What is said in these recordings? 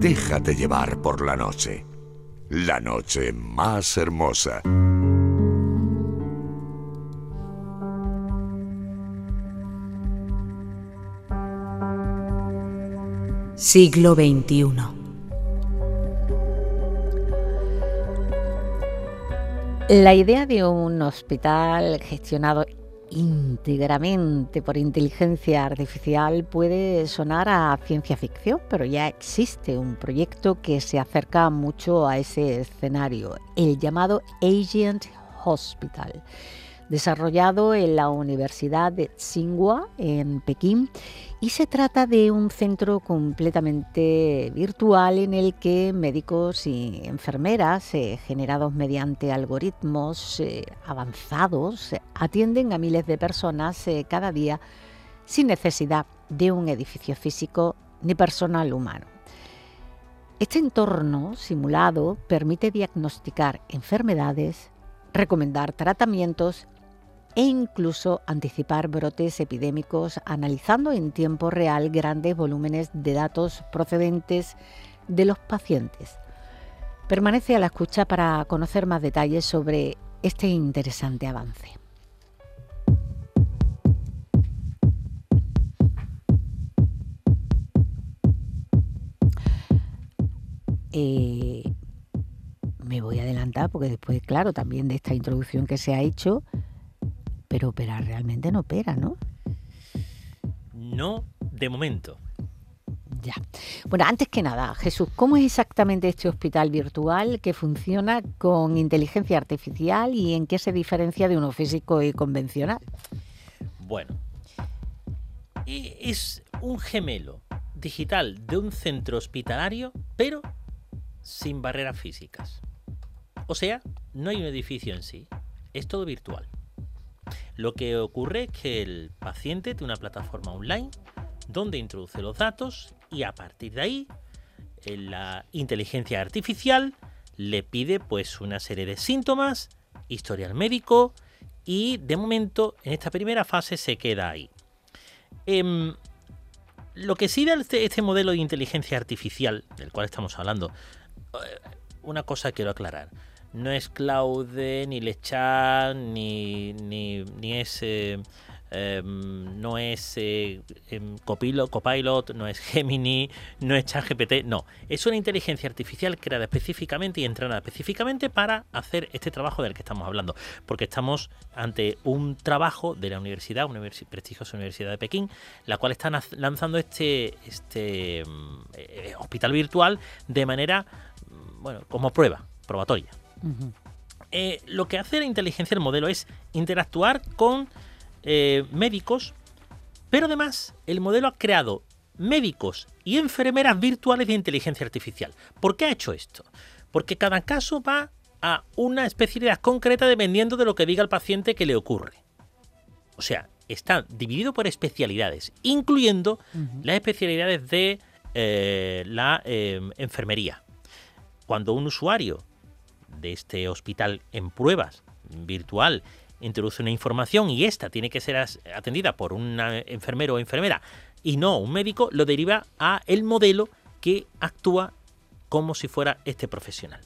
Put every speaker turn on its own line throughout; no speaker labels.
Déjate llevar por la noche. La noche más hermosa.
Siglo XXI. La idea de un hospital gestionado íntegramente por inteligencia artificial puede sonar a ciencia ficción, pero ya existe un proyecto que se acerca mucho a ese escenario, el llamado Agent Hospital, desarrollado en la Universidad de Tsinghua en Pekín, y se trata de un centro completamente virtual en el que médicos y enfermeras, generados mediante algoritmos avanzados, atienden a miles de personas cada día sin necesidad de un edificio físico ni personal humano. Este entorno simulado permite diagnosticar enfermedades, recomendar tratamientos e incluso anticipar brotes epidémicos, analizando en tiempo real grandes volúmenes de datos procedentes de los pacientes. Permanece a la escucha para conocer más detalles sobre este interesante avance. Me voy a adelantar porque después, claro, también de esta introducción que se ha hecho, pero operar realmente no opera, ¿no?
No, de momento.
Ya. Bueno, antes que nada, Jesús, ¿cómo es exactamente este hospital virtual que funciona con inteligencia artificial y en qué se diferencia de uno físico y convencional?
Bueno, es un gemelo digital de un centro hospitalario, pero sin barreras físicas. O sea, no hay un edificio en sí, es todo virtual. Lo que ocurre es que el paciente tiene una plataforma online donde introduce los datos y a partir de ahí la inteligencia artificial le pide pues una serie de síntomas, historial médico y de momento en esta primera fase se queda ahí. Lo que sí da este modelo de inteligencia artificial del cual estamos hablando, una cosa quiero aclarar. No es Claude, ni Lechat, ni es no es Copilot, no es Gemini, no es ChatGPT, no. Es una inteligencia artificial creada específicamente y entrenada específicamente para hacer este trabajo del que estamos hablando. Porque estamos ante un trabajo de la universidad, una prestigiosa Universidad de Pekín, la cual está lanzando este hospital virtual de manera, bueno, como probatoria.
Uh-huh.
Lo que hace la inteligencia del modelo es interactuar con médicos, pero además el modelo ha creado médicos y enfermeras virtuales de inteligencia artificial. ¿Por qué ha hecho esto? Porque cada caso va a una especialidad concreta dependiendo de lo que diga el paciente que le ocurre. O sea, está dividido por especialidades, incluyendo las especialidades de la enfermería. Cuando un usuario de este hospital en pruebas virtual introduce una información y esta tiene que ser atendida por un enfermero o enfermera y no un médico, lo deriva a el modelo que actúa como si fuera este profesional.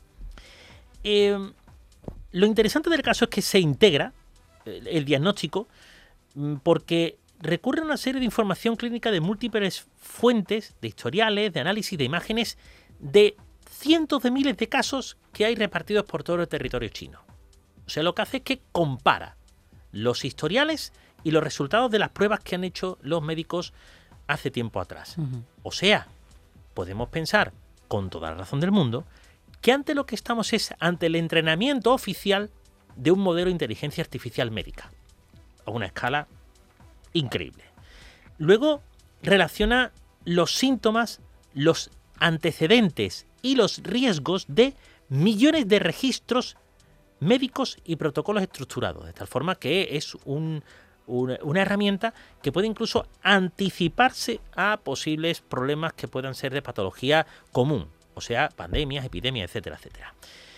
Lo interesante del caso es que se integra el diagnóstico porque recurre a una serie de información clínica de múltiples fuentes, de historiales, de análisis de imágenes de cientos de miles de casos que hay repartidos por todo el territorio chino. O sea, lo que hace es que compara los historiales y los resultados de las pruebas que han hecho los médicos hace tiempo atrás. Uh-huh. O sea, podemos pensar, con toda la razón del mundo, que ante lo que estamos es ante el entrenamiento oficial de un modelo de inteligencia artificial médica, a una escala increíble. Luego relaciona los síntomas, los antecedentes y los riesgos de millones de registros médicos y protocolos estructurados, de tal forma que es una herramienta que puede incluso anticiparse a posibles problemas que puedan ser de patología común, o sea, pandemias, epidemias, etcétera, etcétera.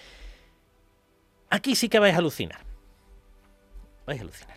Aquí sí que vais a alucinar. Vais a alucinar.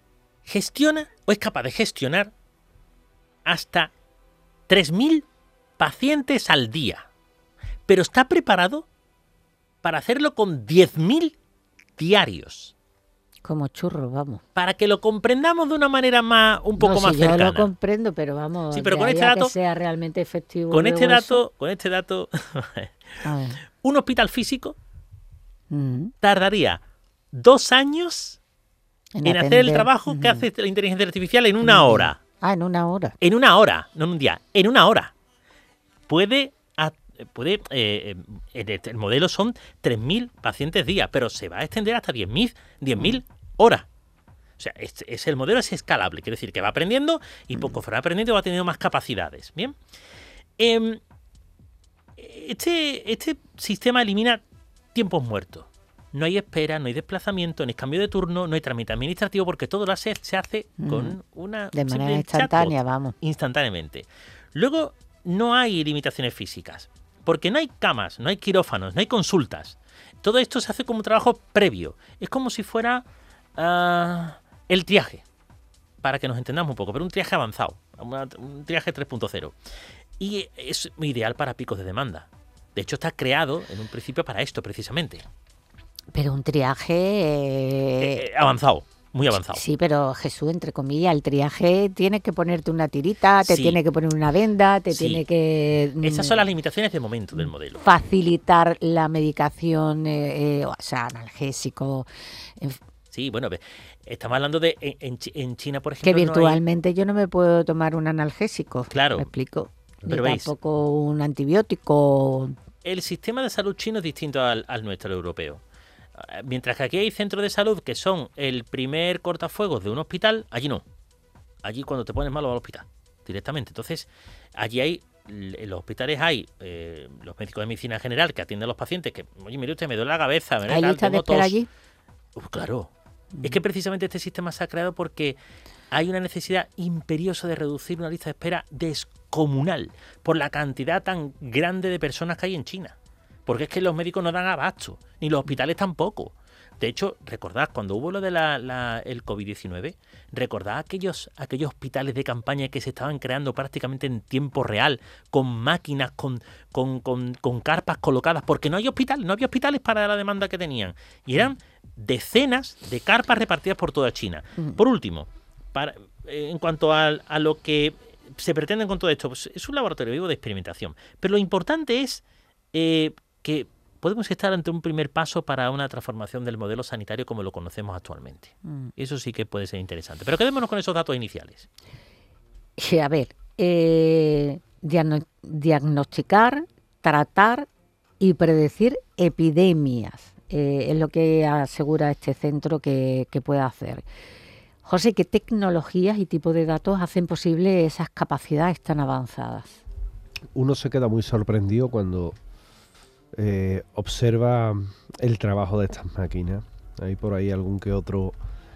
Gestiona o es capaz de gestionar hasta 3.000 pacientes al día, pero está preparado para hacerlo con 10.000 diarios.
Como churros, vamos.
Para que lo comprendamos de una manera un poco más cercana.
Yo lo comprendo, pero vamos,
sí, pero con
de
este
ahí a
dato,
que sea realmente efectivo.
Con este dato,
a ver.
un hospital físico tardaría 2 años en hacer el trabajo que hace la inteligencia artificial en una hora.
Ah, en una hora.
En una hora, no en un día, en una hora. El modelo son 3.000 pacientes día, pero se va a extender hasta 10.000 horas. O sea, el modelo es escalable, quiere decir que va aprendiendo y poco va aprendiendo va teniendo más capacidades. Bien. Este sistema elimina tiempos muertos. No hay espera, no hay desplazamiento, no hay cambio de turno, no hay trámite administrativo, porque todo lo se hace con una...
De manera instantánea, vamos.
Instantáneamente. Luego, no hay limitaciones físicas, porque no hay camas, no hay quirófanos, no hay consultas. Todo esto se hace como un trabajo previo. Es como si fuera el triaje, para que nos entendamos un poco, pero un triaje avanzado, un triaje 3.0. Y es ideal para picos de demanda. De hecho, está creado en un principio para esto, precisamente.
Pero un triaje...
avanzado, muy avanzado.
Sí, pero Jesús, entre comillas, el triaje tiene que ponerte una tirita, te tiene que poner una venda, te tiene que...
Esas son las limitaciones de momento del modelo.
Facilitar la medicación, o sea, analgésico...
Sí, bueno, estamos hablando de en China, por ejemplo...
Que virtualmente yo no me puedo tomar un analgésico.
Claro.
¿Me explico?
Pero
ni tampoco un antibiótico.
El sistema de salud chino es distinto al nuestro europeo. Mientras que aquí hay centros de salud que son el primer cortafuegos de un hospital, allí no. Allí cuando te pones malo vas al hospital directamente. Entonces, allí en los hospitales hay los médicos de medicina general que atienden a los pacientes que, oye, mire usted, me duele la cabeza.
¿Hay lista de espera allí?
Claro. Es que precisamente este sistema se ha creado porque hay una necesidad imperiosa de reducir una lista de espera descomunal por la cantidad tan grande de personas que hay en China. Porque es que los médicos no dan abasto, ni los hospitales tampoco. De hecho, recordad, cuando hubo lo de el COVID-19, recordad aquellos hospitales de campaña que se estaban creando prácticamente en tiempo real, con máquinas, con carpas colocadas, porque no había hospitales para la demanda que tenían. Y eran decenas de carpas repartidas por toda China. Por último, en cuanto a lo que se pretende con todo esto, pues es un laboratorio vivo de experimentación. Pero lo importante es que podemos estar ante un primer paso para una transformación del modelo sanitario como lo conocemos actualmente. Eso sí que puede ser interesante. Pero quedémonos con esos datos iniciales.
A ver, diagnosticar, tratar y predecir epidemias es lo que asegura este centro que puede hacer. José, ¿qué tecnologías y tipo de datos hacen posible esas capacidades tan avanzadas?
Uno se queda muy sorprendido cuando observa el trabajo de estas máquinas. Hay por ahí algún que otro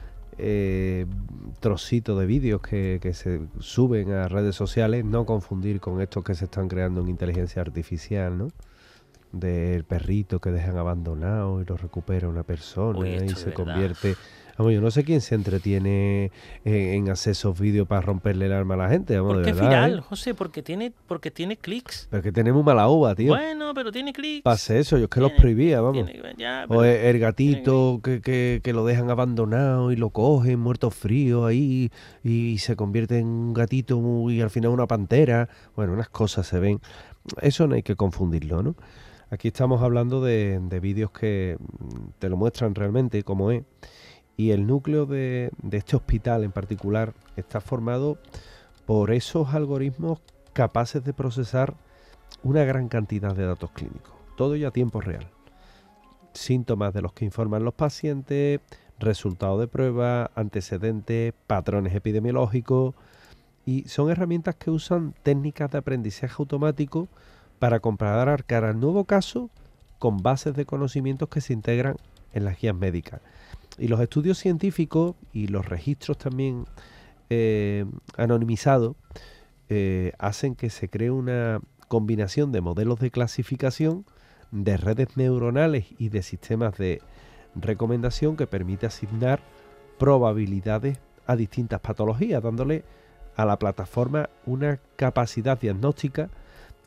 trocito de vídeos que se suben a redes sociales, no confundir con estos que se están creando en inteligencia artificial, ¿no? Del perrito que dejan abandonado y lo recupera una persona y se convierte... Vamos, yo no sé quién se entretiene en hacer esos vídeos para romperle el alma a la gente. Vamos,
¿Por qué
de verdad,
viral, José? Porque tiene clics.
Pero es que tenemos mala uva, tío.
Bueno, pero tiene clics.
Pase eso, yo es que los prohibía, vamos. O el gatito que lo dejan abandonado y lo cogen muerto frío ahí y se convierte en un gatito y al final una pantera. Bueno, unas cosas se ven. Eso no hay que confundirlo, ¿no? Aquí estamos hablando de vídeos que te lo muestran realmente como es. Y el núcleo de este hospital en particular está formado por esos algoritmos capaces de procesar una gran cantidad de datos clínicos. Todo ya a tiempo real. Síntomas de los que informan los pacientes, resultados de pruebas, antecedentes, patrones epidemiológicos. Y son herramientas que usan técnicas de aprendizaje automático para comparar cada nuevo caso con bases de conocimientos que se integran en las guías médicas. Y los estudios científicos y los registros también anonimizados hacen que se cree una combinación de modelos de clasificación, de redes neuronales y de sistemas de recomendación que permite asignar probabilidades a distintas patologías, dándole a la plataforma una capacidad diagnóstica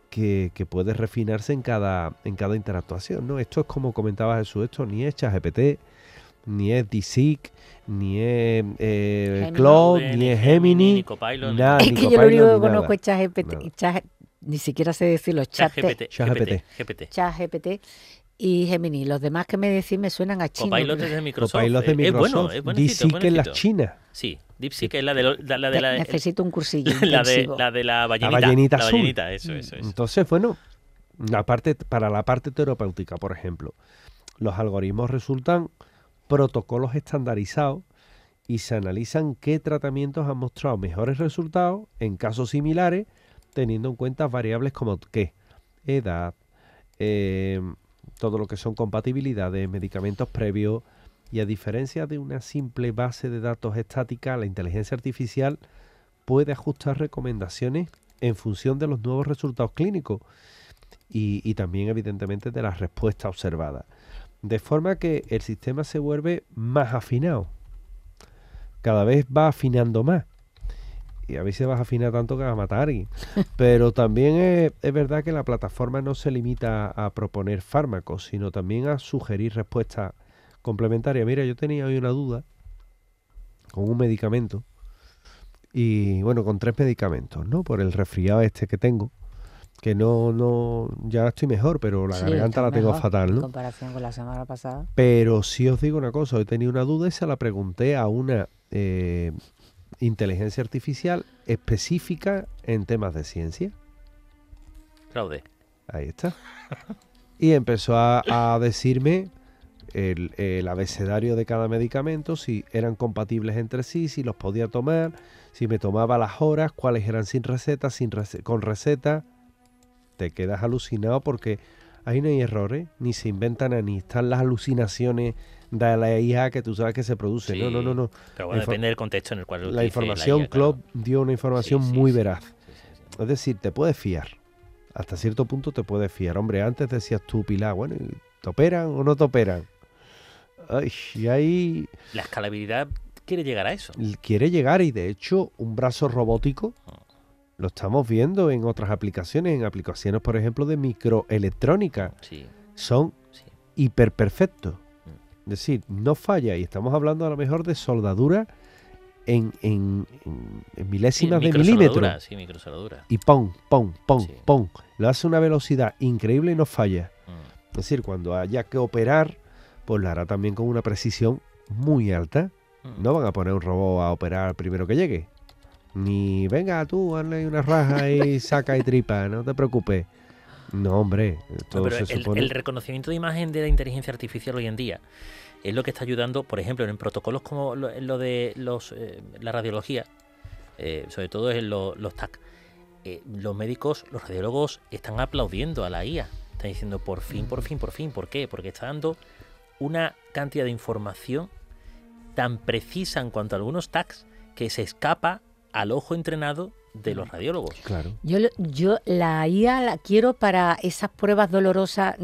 que puede refinarse en cada interactuación, ¿no? Esto es como comentaba Jesús, esto ni es ChatGPT, ni es DeepSeek, ni es Claude, ni es Gemini,
ni Copilot,
nada,
Es
ni
que yo lo
Copilot,
único que
ni nada.
conozco es ChatGPT, ni siquiera sé decirlo,
ChatGPT.
ChatGPT y Gemini. Los demás que me decís me suenan a chino.
Copilot es de Microsoft.
Copilot de Microsoft,
es buenecito,
DeepSeek es la china.
Sí, DeepSeek es la de la
Necesito un cursillo
la
intensivo.
de la ballenita.
La ballenita
la
azul.
ballenita, eso.
Entonces, bueno, para la parte terapéutica, por ejemplo, los algoritmos resultan protocolos estandarizados y se analizan qué tratamientos han mostrado mejores resultados en casos similares, teniendo en cuenta variables como qué, edad, todo lo que son compatibilidades, medicamentos previos, y a diferencia de una simple base de datos estática, la inteligencia artificial puede ajustar recomendaciones en función de los nuevos resultados clínicos y también evidentemente de las respuestas observadas, de forma que el sistema se vuelve más afinado, cada vez va afinando más. Y a veces vas a afinar tanto que vas a matar a alguien. Pero también es verdad que la plataforma no se limita a proponer fármacos, sino también a sugerir respuestas complementarias. Mira, yo tenía hoy una duda con un medicamento. Y bueno, con 3 medicamentos, ¿no? Por el resfriado este que tengo. Que no ya estoy mejor, pero la garganta la tengo fatal, ¿no?
En comparación con la semana pasada.
Pero sí os digo una cosa, hoy he tenido una duda y se la pregunté a una inteligencia artificial específica en temas de ciencia.
Claude.
Ahí está. Y empezó a decirme el abecedario de cada medicamento, si eran compatibles entre sí, si los podía tomar, si me tomaba las horas, cuáles eran sin receta, con receta. Te quedas alucinado porque ahí no hay errores, ni se inventan, ni están las alucinaciones de la IA que tú sabes que se produce.
Sí,
No.
Pero bueno, depende del contexto en el cual lo
La
utilice
información,
la IA,
Claude dio una información muy veraz.
Sí.
Es decir, te puedes fiar. Hasta cierto punto te puedes fiar. Hombre, antes decías tú, Pilar, bueno, ¿te operan o no te operan? Ay, y ahí...
La escalabilidad quiere llegar a eso.
Quiere llegar y de hecho un brazo robótico lo estamos viendo en otras aplicaciones, en aplicaciones, por ejemplo, de microelectrónica.
Sí.
Son hiperperfectos. Es decir, no falla y estamos hablando a lo mejor de soldadura en milésimas de milímetro.
Sí, microsoldadura.
Y pon. Lo hace a una velocidad increíble y no falla. Es decir, cuando haya que operar, pues lo hará también con una precisión muy alta. No van a poner un robot a operar primero que llegue. Ni venga tú, hazle una raja y saca y tripa, no te preocupes. No, hombre, todo se supone...
El reconocimiento de imagen de la inteligencia artificial hoy en día es lo que está ayudando, por ejemplo, en protocolos como lo de la radiología, sobre todo en los TAC. Los médicos, los radiólogos están aplaudiendo a la IA. Están diciendo por fin. ¿Por qué? Porque está dando una cantidad de información tan precisa en cuanto a algunos TACs que se escapa al ojo entrenado de los radiólogos.
Claro.
Yo la IA la quiero para esas pruebas dolorosas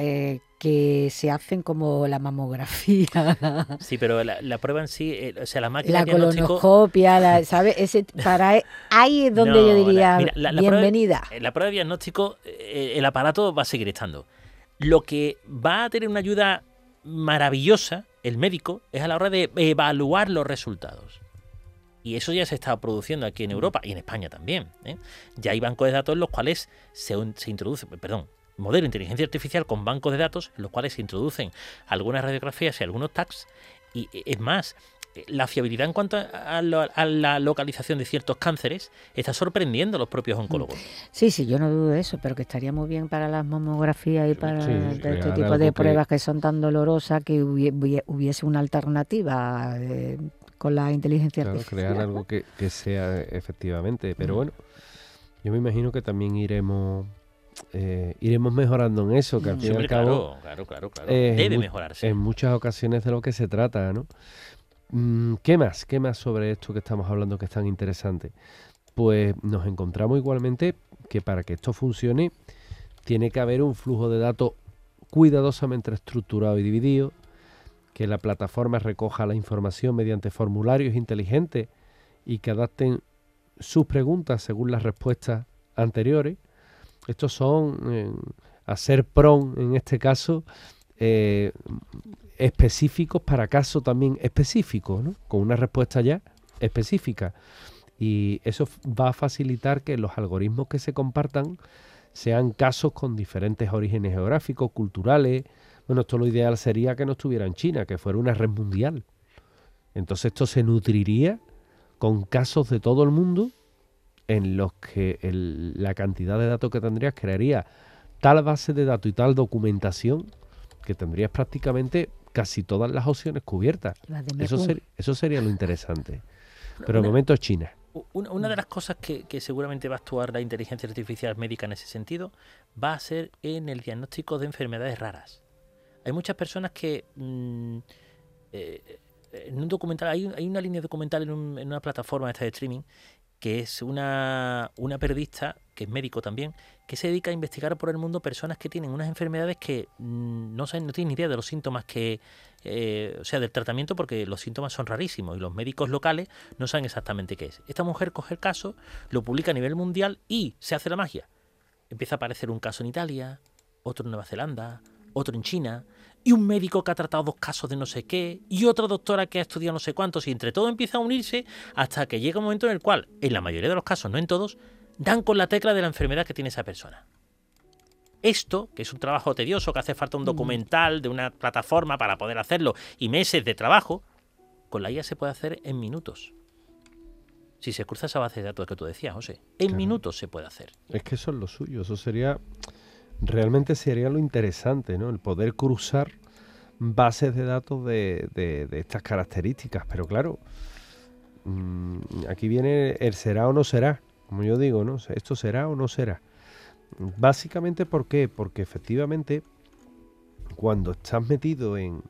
que se hacen como la mamografía.
Sí, pero la prueba en sí, o sea, la máquina
la
de diagnóstico...
colonoscopia, ¿sabes? Ahí es donde yo diría, bienvenida.
La prueba de diagnóstico, el aparato va a seguir estando. Lo que va a tener una ayuda maravillosa, el médico, es a la hora de evaluar los resultados. Y eso ya se está produciendo aquí en Europa y en España también. Ya hay bancos de datos en los cuales se introduce, modelo de inteligencia artificial con bancos de datos en los cuales se introducen algunas radiografías y algunos tags. Y es más, la fiabilidad en cuanto a la localización de ciertos cánceres está sorprendiendo a los propios oncólogos.
Sí, yo no dudo de eso, pero que estaría muy bien para las mamografías y para este tipo de pruebas que son tan dolorosas, que hubiese una alternativa con la inteligencia artificial.
Crear algo que sea efectivamente. Pero bueno, yo me imagino que también iremos mejorando en eso, que al fin y al cabo
claro. Debe mejorarse.
En muchas ocasiones de lo que se trata, ¿no? ¿Qué más sobre esto que estamos hablando que es tan interesante? Pues nos encontramos igualmente que para que esto funcione tiene que haber un flujo de datos cuidadosamente estructurado y dividido, que la plataforma recoja la información mediante formularios inteligentes y que adapten sus preguntas según las respuestas anteriores. Estos son, a ser PRON en este caso, específicos para casos también específicos, ¿no? Con una respuesta ya específica. Y eso va a facilitar que los algoritmos que se compartan sean casos con diferentes orígenes geográficos, culturales. Bueno, esto lo ideal sería que no estuviera en China, que fuera una red mundial. Entonces esto se nutriría con casos de todo el mundo en los que la cantidad de datos que tendrías crearía tal base de datos y tal documentación que tendrías prácticamente casi todas las opciones cubiertas. Eso sería lo interesante. Pero de momento es China.
Una de las cosas que seguramente va a actuar la inteligencia artificial médica en ese sentido va a ser en el diagnóstico de enfermedades raras. Hay muchas personas que en un documental, hay una línea documental en una plataforma esta de streaming, que es una periodista, que es médico también, que se dedica a investigar por el mundo personas que tienen unas enfermedades que no tienen ni idea de los síntomas del tratamiento, porque los síntomas son rarísimos y los médicos locales no saben exactamente qué es. Esta mujer coge el caso, lo publica a nivel mundial y se hace la magia. Empieza a aparecer un caso en Italia, otro en Nueva Zelanda, otro en China, y un médico que ha tratado 2 casos de no sé qué, y otra doctora que ha estudiado no sé cuántos, y entre todo empieza a unirse hasta que llega un momento en el cual, en la mayoría de los casos, no en todos, dan con la tecla de la enfermedad que tiene esa persona. Esto, que es un trabajo tedioso, que hace falta un documental de una plataforma para poder hacerlo, y meses de trabajo, con la IA se puede hacer en minutos. Si se cruza esa base de datos que tú decías, José, en minutos se puede hacer.
Es que eso es lo suyo, eso sería... Realmente sería lo interesante, ¿no? El poder cruzar bases de datos de estas características. Pero claro, aquí viene el será o no será, como yo digo, ¿no? Esto será o no será. Básicamente, ¿por qué? Porque efectivamente, cuando estás metido en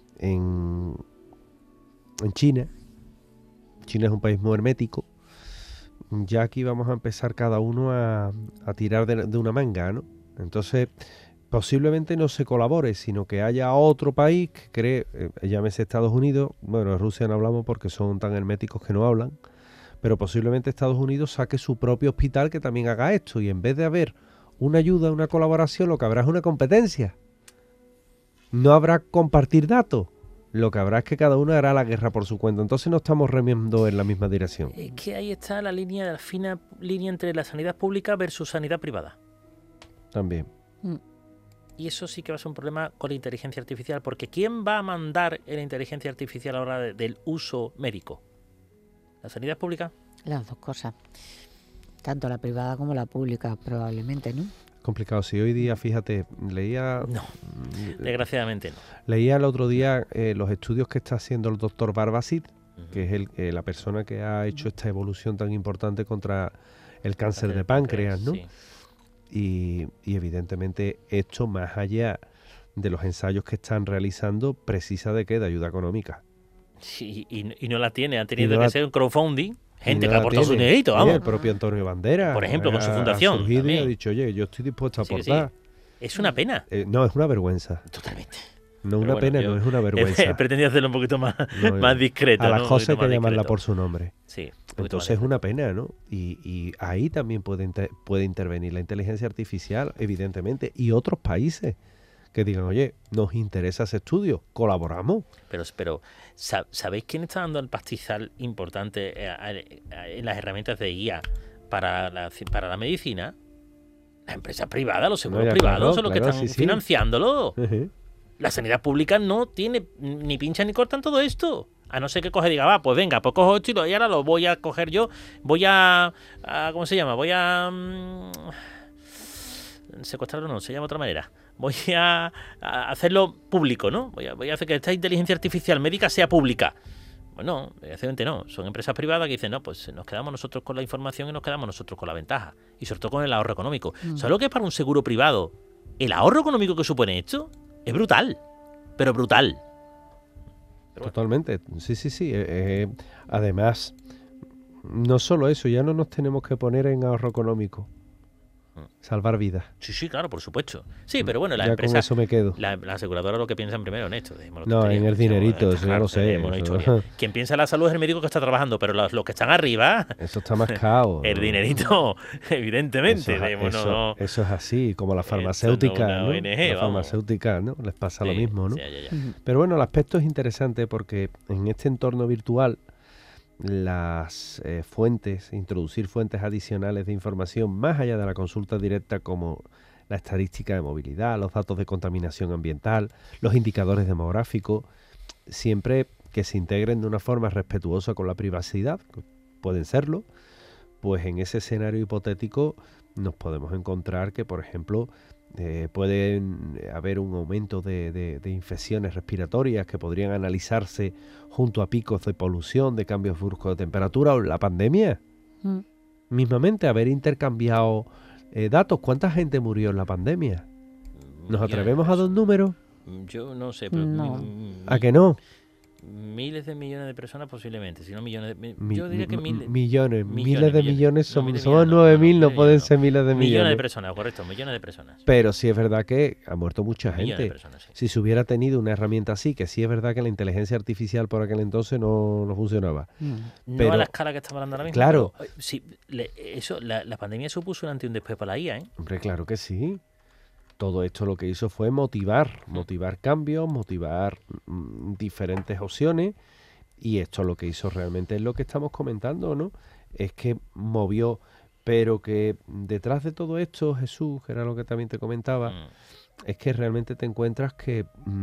China es un país muy hermético, ya aquí vamos a empezar cada uno a tirar de una manga, ¿no? Entonces, posiblemente no se colabore, sino que haya otro país que cree, llámese Estados Unidos, bueno, de Rusia no hablamos porque son tan herméticos que no hablan, pero posiblemente Estados Unidos saque su propio hospital que también haga esto, y en vez de haber una ayuda, una colaboración, lo que habrá es una competencia. No habrá compartir datos. Lo que habrá es que cada uno hará la guerra por su cuenta. Entonces no estamos remiendo en la misma dirección.
Es que ahí está la fina línea entre la sanidad pública versus sanidad privada.
También.
Y eso sí que va a ser un problema con la inteligencia artificial, porque ¿quién va a mandar en la inteligencia artificial a la hora del uso médico? ¿La sanidad pública?
Las dos cosas. Tanto la privada como la pública, probablemente, ¿no?
Complicado. Si hoy día, fíjate, leía...
No, desgraciadamente no.
Leía el otro día los estudios que está haciendo el doctor Barbasit, que es la persona que ha hecho esta evolución tan importante contra el cáncer de páncreas, ¿no? Sí. Y evidentemente esto, más allá de los ensayos que están realizando, precisa de qué, de ayuda económica.
Sí, y no la tiene, han tenido que ser un crowdfunding, gente que ha aportado su dinerito, vamos.
El propio Antonio Banderas,
por ejemplo, con su fundación.
Y ha dicho, oye, yo estoy dispuesto a aportar.
Sí. Es una pena.
No, es una vergüenza.
Totalmente.
No, una pena, no es una vergüenza.
Pretendía hacerlo un poquito más discreto.
A las cosas hay que llamarla por su nombre.
Sí.
Entonces es una pena, ¿no? Y ahí también puede intervenir la inteligencia artificial, evidentemente, y otros países que digan, oye, nos interesa ese estudio, colaboramos.
Pero ¿sabéis quién está dando el pastizal importante en las herramientas de guía para la medicina? Las empresas privadas, los seguros privados son los que están financiándolo. Uh-huh. La sanidad pública no tiene ni pincha ni corta en todo esto. A no ser que coge y diga, va, pues venga, pues cojo esto y ahora lo voy a coger yo. Voy a ¿cómo se llama? Voy a... secuestrarlo no, se llama de otra manera. Voy a hacerlo público, ¿no? Voy a hacer que esta inteligencia artificial médica sea pública. Bueno, evidentemente no. Son empresas privadas que dicen, no, pues nos quedamos nosotros con la información y nos quedamos nosotros con la ventaja. Y sobre todo con el ahorro económico. ¿Sabes lo que es para un seguro privado? El ahorro económico que supone esto es brutal. Pero brutal.
Totalmente. Sí. Además, no solo eso, ya no nos tenemos que poner en ahorro económico. salvar vidas.
Sí, claro, por supuesto. Sí, pero bueno, la empresa...
Con eso me quedo.
La aseguradora lo que piensan primero en esto.
No, en el dinerito, eso ya lo sé.
Quien piensa en la salud es el médico que está trabajando, pero los que están arriba...
Eso está más cao.
El dinerito, evidentemente.
Eso es así, como la farmacéutica, ¿no? La farmacéutica, ¿no? Les pasa lo mismo, ¿no?
Sí, ya.
Pero bueno, el aspecto es interesante porque en este entorno virtual las introducir fuentes adicionales de información más allá de la consulta directa, como la estadística de movilidad, los datos de contaminación ambiental, los indicadores demográficos, siempre que se integren de una forma respetuosa con la privacidad, pueden serlo, pues en ese escenario hipotético nos podemos encontrar que, por ejemplo, pueden haber un aumento de infecciones respiratorias que podrían analizarse junto a picos de polución, de cambios bruscos de temperatura o la pandemia. Mismamente, haber intercambiado datos. ¿Cuánta gente murió en la pandemia? ¿Nos atrevemos a dar números?
Yo no sé, pero...
No.
¿A que no?
Miles de millones de personas posiblemente, si no millones de... Yo diría que
miles de millones. Somos 9.000, no pueden ser miles de millones.
Millones de personas, correcto, millones de personas.
Pero sí es verdad que ha muerto mucha gente.
Millones de personas, sí.
Si se hubiera tenido una herramienta así, que sí es verdad que la inteligencia artificial por aquel entonces no funcionaba.
No a la escala que estamos hablando ahora mismo.
Claro.
Pero, sí, la pandemia supuso un antes y un después para la IA, ¿eh?
Hombre, claro que sí. Todo esto lo que hizo fue motivar cambios, motivar diferentes opciones, y esto lo que hizo realmente es lo que estamos comentando, ¿no? Es que movió, pero que detrás de todo esto, Jesús, que era lo que también te comentaba, es que realmente te encuentras que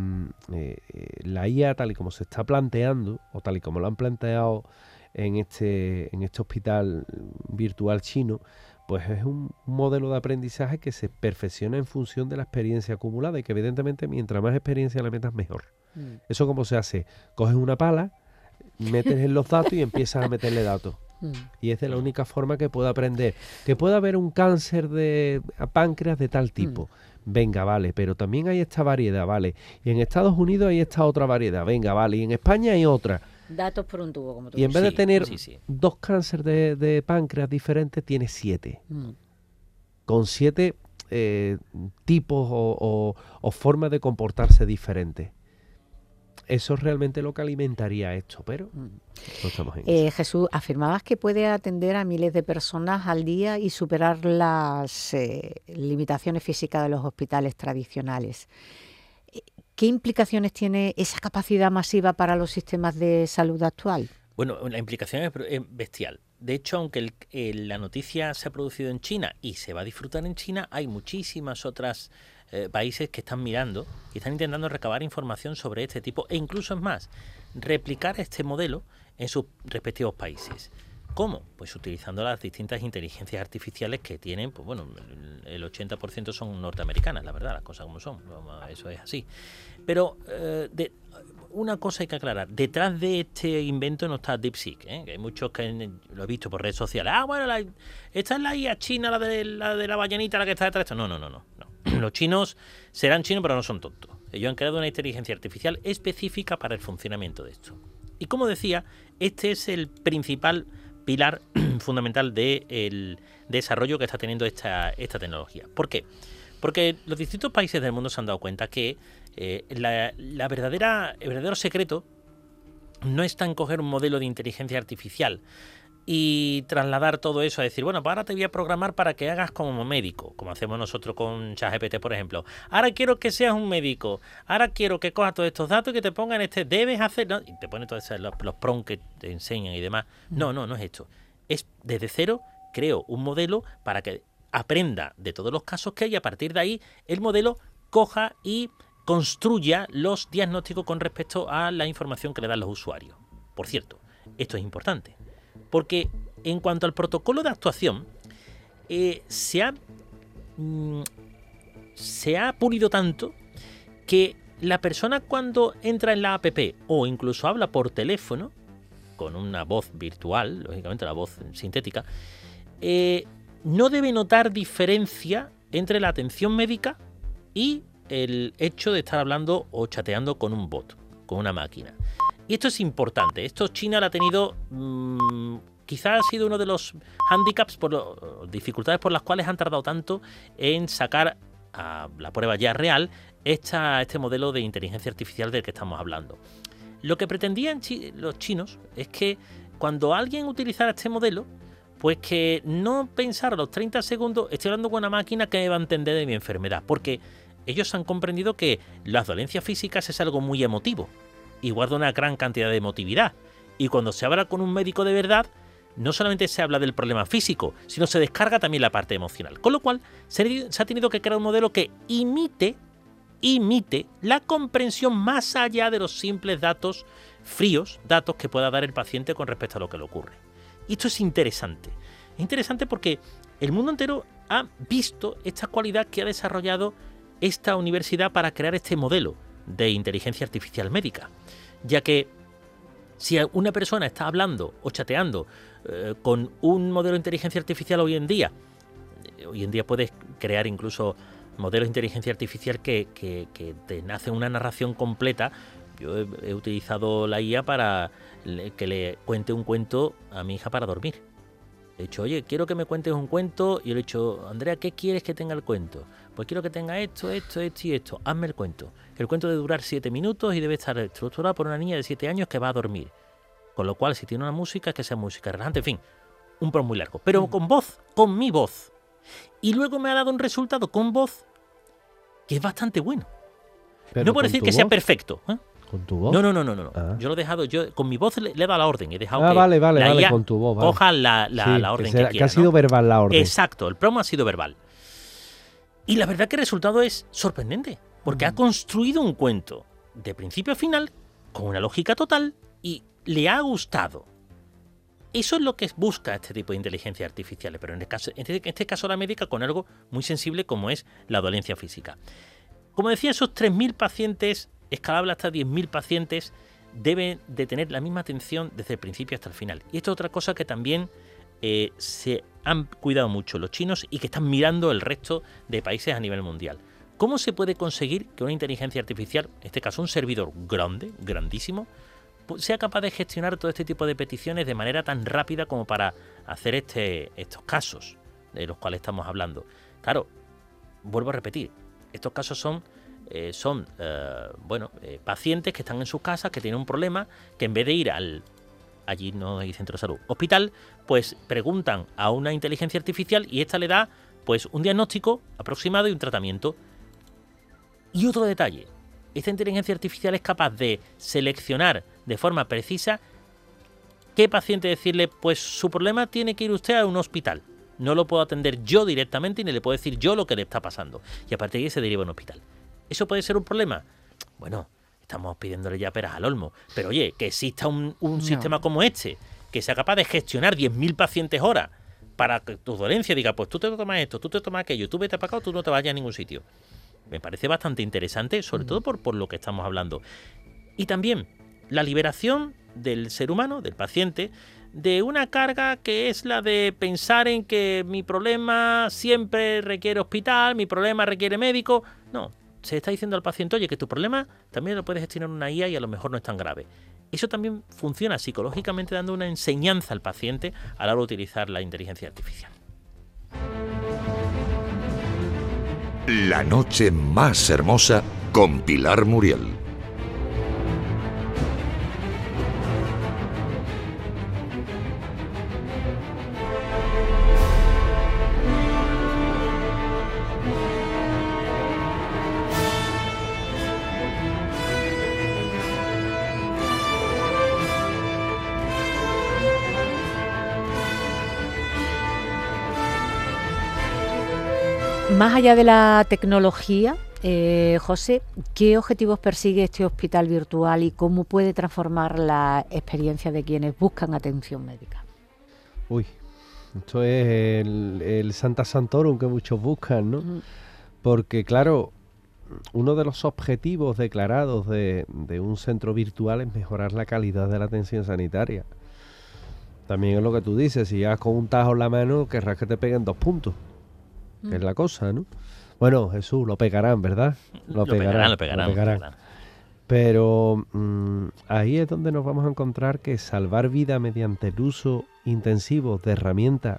la IA, tal y como se está planteando, o tal y como lo han planteado en este hospital virtual chino, pues es un modelo de aprendizaje que se perfecciona en función de la experiencia acumulada, y que evidentemente mientras más experiencia le metas, mejor. ¿Eso cómo se hace? Coges una pala, metes en los datos y empiezas a meterle datos. Y es de la única forma que puede aprender. Que pueda haber un cáncer de páncreas de tal tipo. Venga, vale, pero también hay esta variedad, vale. Y en Estados Unidos hay esta otra variedad. Venga, vale. Y en España hay otra.
Datos por un tubo, como tú
dices. Y en vez de tener 2 cánceres de páncreas diferentes, tiene 7. Con 7 tipos o formas de comportarse diferentes. Eso es realmente lo que alimentaría esto, pero no estamos en eso.
Jesús, afirmabas que puede atender a miles de personas al día y superar las limitaciones físicas de los hospitales tradicionales. ¿Qué implicaciones tiene esa capacidad masiva para los sistemas de salud actual?
Bueno, la implicación es bestial. De hecho, aunque la noticia se ha producido en China y se va a disfrutar en China, hay muchísimas otras países que están mirando y están intentando recabar información sobre este tipo, e incluso es más, replicar este modelo en sus respectivos países. ¿Cómo? Pues utilizando las distintas inteligencias artificiales que tienen, pues bueno, el 80% son norteamericanas, la verdad, las cosas como son, eso es así. Pero una cosa hay que aclarar, detrás de este invento no está DeepSeek, que hay muchos que lo he visto por redes sociales. Bueno, esta es la IA china, la de la ballenita, la que está detrás de esto. No. Los chinos serán chinos, pero no son tontos. Ellos han creado una inteligencia artificial específica para el funcionamiento de esto. Y como decía, este es el principal pilar fundamental del desarrollo que está teniendo esta tecnología. ¿Por qué? Porque los distintos países del mundo se han dado cuenta que el verdadero secreto no está en coger un modelo de inteligencia artificial y trasladar todo eso a decir, bueno, pues ahora te voy a programar para que hagas como médico, como hacemos nosotros con ChatGPT, por ejemplo. Ahora quiero que seas un médico, ahora quiero que cojas todos estos datos y que te pongan debes hacer, ¿no? Y te pone todos los prompts que te enseñan y demás. No es esto. Es desde cero, creo un modelo para que aprenda de todos los casos que hay, y a partir de ahí el modelo coja y construya los diagnósticos con respecto a la información que le dan los usuarios. Por cierto, esto es importante, porque en cuanto al protocolo de actuación, se ha pulido tanto que la persona, cuando entra en la app o incluso habla por teléfono, con una voz virtual, lógicamente la voz sintética, no debe notar diferencia entre la atención médica y el hecho de estar hablando o chateando con un bot, con una máquina. Y esto es importante. Esto China lo ha tenido quizás ha sido uno de los hándicaps, dificultades por las cuales han tardado tanto en sacar a la prueba ya real este modelo de inteligencia artificial del que estamos hablando. Lo que pretendían los chinos es que cuando alguien utilizara este modelo, pues que no pensara los 30 segundos, estoy hablando con una máquina que me va a entender de mi enfermedad, porque ellos han comprendido que las dolencias físicas es algo muy emotivo y guarda una gran cantidad de emotividad. Y cuando se habla con un médico de verdad, no solamente se habla del problema físico, sino se descarga también la parte emocional. Con lo cual, se ha tenido que crear un modelo que imite la comprensión más allá de los simples datos fríos, datos que pueda dar el paciente con respecto a lo que le ocurre. Y esto es interesante. Es interesante porque el mundo entero ha visto esta cualidad que ha desarrollado esta universidad para crear este modelo de inteligencia artificial médica. Ya que si una persona está hablando o chateando con un modelo de inteligencia artificial hoy en día puedes crear incluso modelos de inteligencia artificial que te hacen una narración completa. Yo he utilizado la IA para que le cuente un cuento a mi hija para dormir. He dicho, oye, quiero que me cuentes un cuento. Y yo le he dicho, Andrea, ¿qué quieres que tenga el cuento? Pues quiero que tenga esto y esto. Hazme el cuento. El cuento debe durar 7 minutos y debe estar estructurado por una niña de 7 años que va a dormir. Con lo cual, si tiene una música, que sea música relajante. En fin, un prompt muy largo. Pero con voz, con mi voz. Y luego me ha dado un resultado con voz que es bastante bueno.
Pero
no puedo decir que sea perfecto, ¿eh?
¿Con tu voz?
No.
Ah.
Yo lo he dejado, con mi voz le he dado la orden. He dejado que
vale,
la IA
con tu voz. Vale.
coja la orden que quiera.
Que ha sido verbal la orden.
Exacto, el prompt ha sido verbal. Y la verdad que el resultado es sorprendente, porque ha construido un cuento de principio a final, con una lógica total, y le ha gustado. Eso es lo que busca este tipo de inteligencia artificial, pero en este caso la médica con algo muy sensible como es la dolencia física. Como decía, esos 3.000 pacientes, escalable hasta 10.000 pacientes, deben de tener la misma atención desde el principio hasta el final. Y esto es otra cosa que también se han cuidado mucho los chinos y que están mirando el resto de países a nivel mundial. ¿Cómo se puede conseguir que una inteligencia artificial, en este caso un servidor grandísimo, sea capaz de gestionar todo este tipo de peticiones de manera tan rápida como para hacer estos casos de los cuales estamos hablando? Claro, vuelvo a repetir, estos casos son pacientes que están en sus casas, que tienen un problema, que en vez de ir allí no hay centro de salud, hospital, pues preguntan a una inteligencia artificial y esta le da pues un diagnóstico aproximado y un tratamiento. Y otro detalle, esta inteligencia artificial es capaz de seleccionar de forma precisa qué paciente decirle, pues su problema tiene que ir usted a un hospital. No lo puedo atender yo directamente y ni le puedo decir yo lo que le está pasando. Y a partir de ahí se deriva a un hospital. ¿Eso puede ser un problema? Bueno, estamos pidiéndole ya peras al olmo. Pero oye, que exista un sistema como este, que sea capaz de gestionar 10.000 pacientes hora para que tu dolencia diga, pues tú te tomas esto, tú te tomas aquello, tú vete para acá o tú no te vayas a ningún sitio. Me parece bastante interesante, sobre todo por lo que estamos hablando. Y también la liberación del ser humano, del paciente, de una carga que es la de pensar en que mi problema siempre requiere hospital, mi problema requiere médico. No, se está diciendo al paciente, oye, que tu problema también lo puedes gestionar en una IA y a lo mejor no es tan grave. Eso también funciona psicológicamente dando una enseñanza al paciente a la hora de utilizar la inteligencia artificial.
La noche más hermosa con Pilar Muriel.
Más allá de la tecnología, José, ¿qué objetivos persigue este hospital virtual y cómo puede transformar la experiencia de quienes buscan atención médica?
Uy, esto es el Santa Santorum que muchos buscan, ¿no? Porque, claro, uno de los objetivos declarados de un centro virtual es mejorar la calidad de la atención sanitaria. También es lo que tú dices, si llegas con un tajo en la mano, querrás que te peguen 2 puntos. Que es la cosa, ¿no? Bueno, Jesús, lo pegarán, ¿verdad? Lo pegarán. Pero ahí es donde nos vamos a encontrar que salvar vida mediante el uso intensivos de herramientas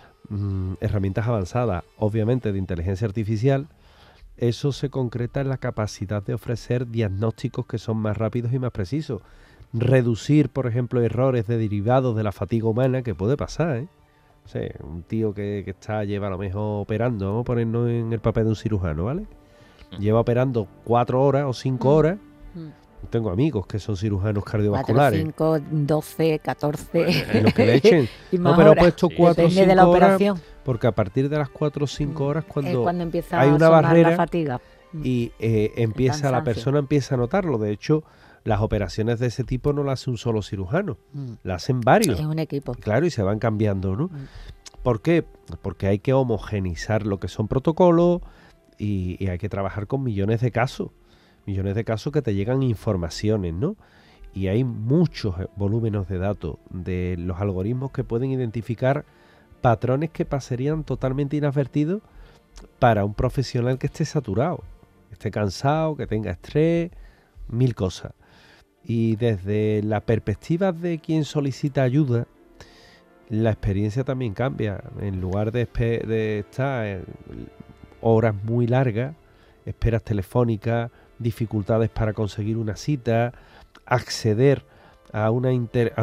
avanzadas, obviamente de inteligencia artificial, eso se concreta en la capacidad de ofrecer diagnósticos que son más rápidos y más precisos. Reducir, por ejemplo, errores derivados de la fatiga humana, que puede pasar, ¿eh? O sea, un tío que lleva a lo mejor operando, vamos a ponernos en el papel de un cirujano, ¿vale? Lleva operando 4 horas o 5 horas. Tengo amigos que son cirujanos cardiovasculares.
4, 5, 12, 14.
Y lo que le echen.
No,
pero he puesto 4 o 5
de la
horas.
Operación.
Porque a partir de las 4 o 5 horas, cuando
empieza
hay una
a
barrera
la fatiga.
Y la persona empieza a notarlo. De hecho, las operaciones de ese tipo no las hace un solo cirujano, las hacen varios.
Es un equipo.
Claro, y se van cambiando, ¿no? ¿Por qué? Porque hay que homogenizar lo que son protocolos y hay que trabajar con millones de casos que te llegan informaciones, ¿no? Y hay muchos volúmenes de datos de los algoritmos que pueden identificar patrones que pasarían totalmente inadvertidos para un profesional que esté saturado, que esté cansado, que tenga estrés, 1000 cosas. Y desde la perspectiva de quien solicita ayuda, la experiencia también cambia. En lugar de estar horas muy largas, esperas telefónicas, dificultades para conseguir una cita, acceder a una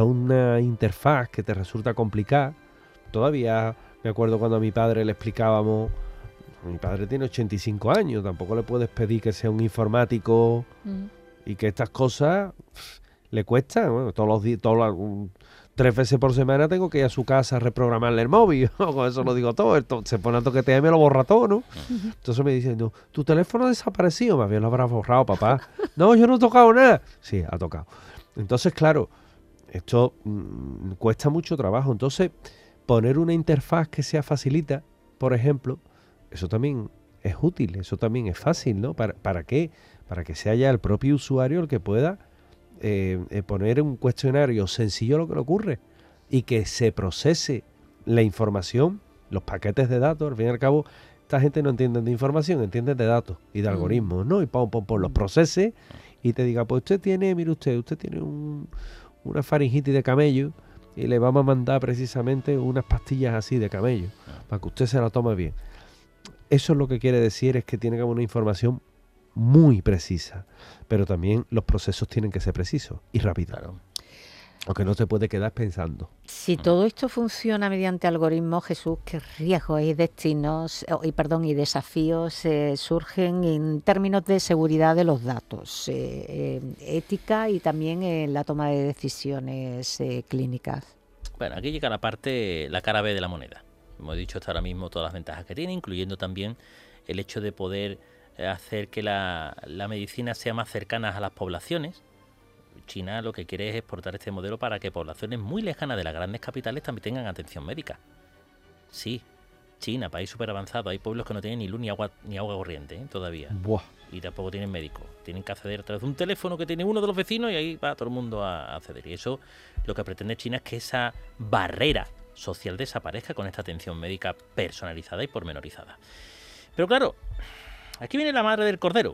interfaz que te resulta complicada. Todavía me acuerdo cuando a mi padre le explicábamos, mi padre tiene 85 años, tampoco le puedes pedir que sea un informático y que estas cosas le cuestan. Bueno, todos los días, 3 veces por semana tengo que ir a su casa a reprogramarle el móvil. Con eso lo digo todo. Se pone a toquetear y me lo borra todo, ¿no? Entonces me dicen, no, tu teléfono ha desaparecido. Más bien lo habrás borrado, papá. No, yo no he tocado nada. Sí, ha tocado. Entonces, claro, esto cuesta mucho trabajo. Entonces, poner una interfaz que sea facilita, por ejemplo, eso también es útil, eso también es fácil, ¿no? ¿Para qué? Para que sea ya el propio usuario el que pueda poner un cuestionario sencillo a lo que le ocurre y que se procese la información, los paquetes de datos. Al fin y al cabo, esta gente no entiende de información, entiende de datos y de algoritmos, ¿no? Y los procese y te diga, pues usted tiene una faringitis de camello y le vamos a mandar precisamente unas pastillas así de camello para que usted se la tome bien. Eso es lo que quiere decir, es que tiene que haber una información muy precisa, pero también los procesos tienen que ser precisos y rápidos. Claro. Porque no te puede quedar pensando.
Si todo esto funciona mediante algoritmos, Jesús, ¿qué riesgos y y desafíos surgen en términos de seguridad de los datos, ética y también en la toma de decisiones clínicas?
Bueno, aquí llega la cara B de la moneda. Hemos dicho hasta ahora mismo todas las ventajas que tiene, incluyendo también el hecho de poder hacer que la medicina sea más cercana a las poblaciones. China lo que quiere es exportar este modelo para que poblaciones muy lejanas de las grandes capitales también tengan atención médica. Sí, China, país súper avanzado, hay pueblos que no tienen ni luz ni agua corriente todavía.
Buah.
Y tampoco tienen médico. Tienen que acceder a través de un teléfono que tiene uno de los vecinos y ahí va todo el mundo a acceder. Y eso lo que pretende China es que esa barrera social desaparezca con esta atención médica personalizada y pormenorizada. Pero claro, aquí viene la madre del cordero.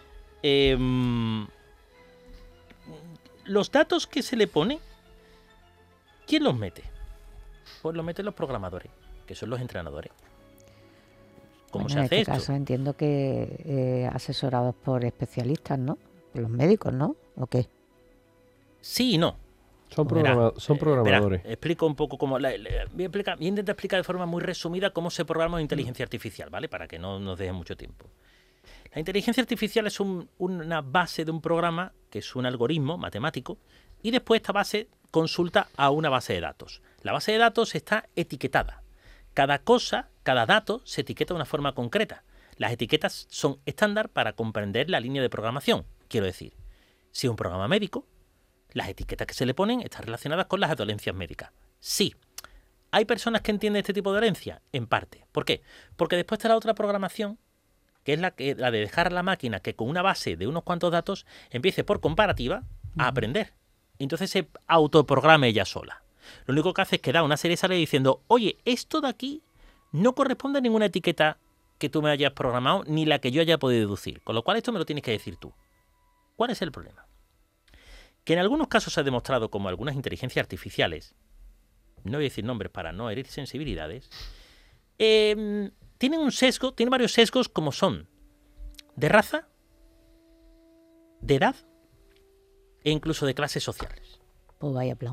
Los datos que se le pone, ¿quién los mete? Pues los meten los programadores, que son los entrenadores. ¿Cómo se hace esto?
En este caso entiendo que asesorados por especialistas, ¿no? Los médicos, ¿no? ¿O qué?
Sí y no.
Son programadores.
Explico un poco cómo... Voy a intentar explicar de forma muy resumida cómo se programa una inteligencia artificial, ¿vale? Para que no nos deje mucho tiempo. La inteligencia artificial es una base de un programa, que es un algoritmo matemático, y después esta base consulta a una base de datos. La base de datos está etiquetada. Cada dato se etiqueta de una forma concreta. Las etiquetas son estándar para comprender la línea de programación. Quiero decir, si es un programa médico, las etiquetas que se le ponen están relacionadas con las dolencias médicas. Sí. ¿Hay personas que entienden este tipo de dolencias? En parte. ¿Por qué? Porque después está la otra programación, que es la de dejar a la máquina que con una base de unos cuantos datos empiece por comparativa a aprender. Entonces se autoprograma ella sola. Lo único que hace es que da una serie de salidas diciendo, oye, esto de aquí no corresponde a ninguna etiqueta que tú me hayas programado ni la que yo haya podido deducir. Con lo cual esto me lo tienes que decir tú. ¿Cuál es el problema? Que en algunos casos se ha demostrado como algunas inteligencias artificiales no voy a decir nombres para no herir sensibilidades, tienen un sesgo, tienen varios sesgos como son de raza, de edad e incluso de clases sociales.
Pues vaya plan.